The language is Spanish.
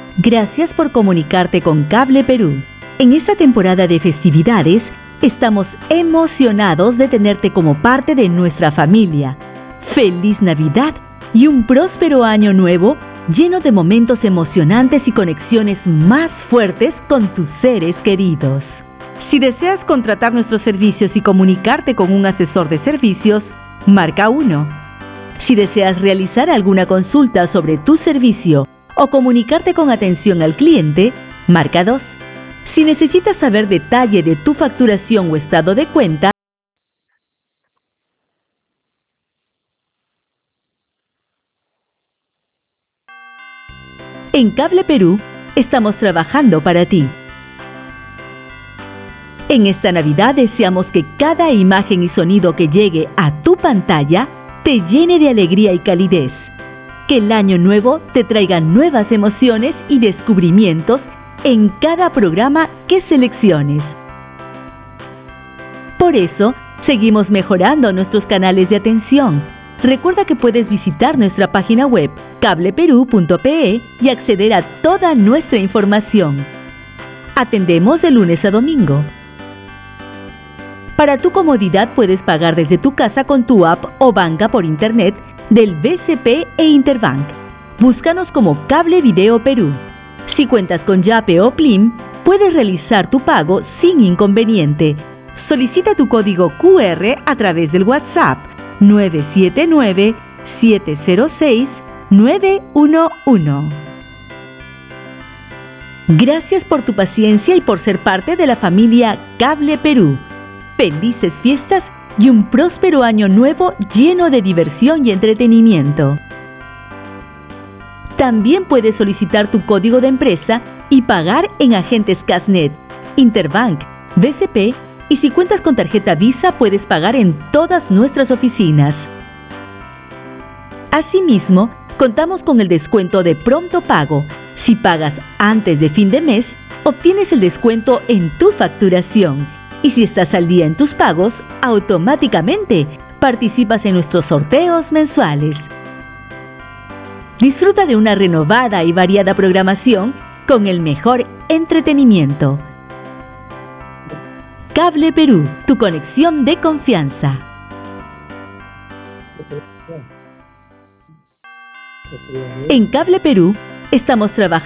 Gracias por comunicarte con Cable Perú. En esta temporada de festividades, estamos emocionados de tenerte como parte de nuestra familia. ¡Feliz Navidad y un próspero año nuevo lleno de momentos emocionantes y conexiones más fuertes con tus seres queridos! Si deseas contratar nuestros servicios y comunicarte con un asesor de servicios, marca 1. Si deseas realizar alguna consulta sobre tu servicio o comunicarte con atención al cliente, marca 2. Si necesitas saber detalle de tu facturación o estado de cuenta, en Cable Perú estamos trabajando para ti. En esta Navidad deseamos que cada imagen y sonido que llegue a tu pantalla te llene de alegría y calidez. Que el año nuevo te traiga nuevas emociones y descubrimientos en cada programa que selecciones. Por eso, seguimos mejorando nuestros canales de atención. Recuerda que puedes visitar nuestra página web cableperú.pe y acceder a toda nuestra información. Atendemos de lunes a domingo. Para tu comodidad puedes pagar desde tu casa con tu app o banca por internet del BCP e Interbank. Búscanos como Cable Video Perú. Si cuentas con Yape o Plim, puedes realizar tu pago sin inconveniente. Solicita tu código QR a través del WhatsApp 979-706-911. Gracias por tu paciencia y por ser parte de la familia Cable Perú. Felices fiestas y un próspero año nuevo lleno de diversión y entretenimiento. También puedes solicitar tu código de empresa y pagar en agentes Casnet, Interbank, BCP y si cuentas con tarjeta Visa puedes pagar en todas nuestras oficinas. Asimismo, contamos con el descuento de pronto pago. Si pagas antes de fin de mes, obtienes el descuento en tu facturación. Y si estás al día en tus pagos, automáticamente participas en nuestros sorteos mensuales. Disfruta de una renovada y variada programación con el mejor entretenimiento. Cable Perú, tu conexión de confianza. En Cable Perú estamos trabajando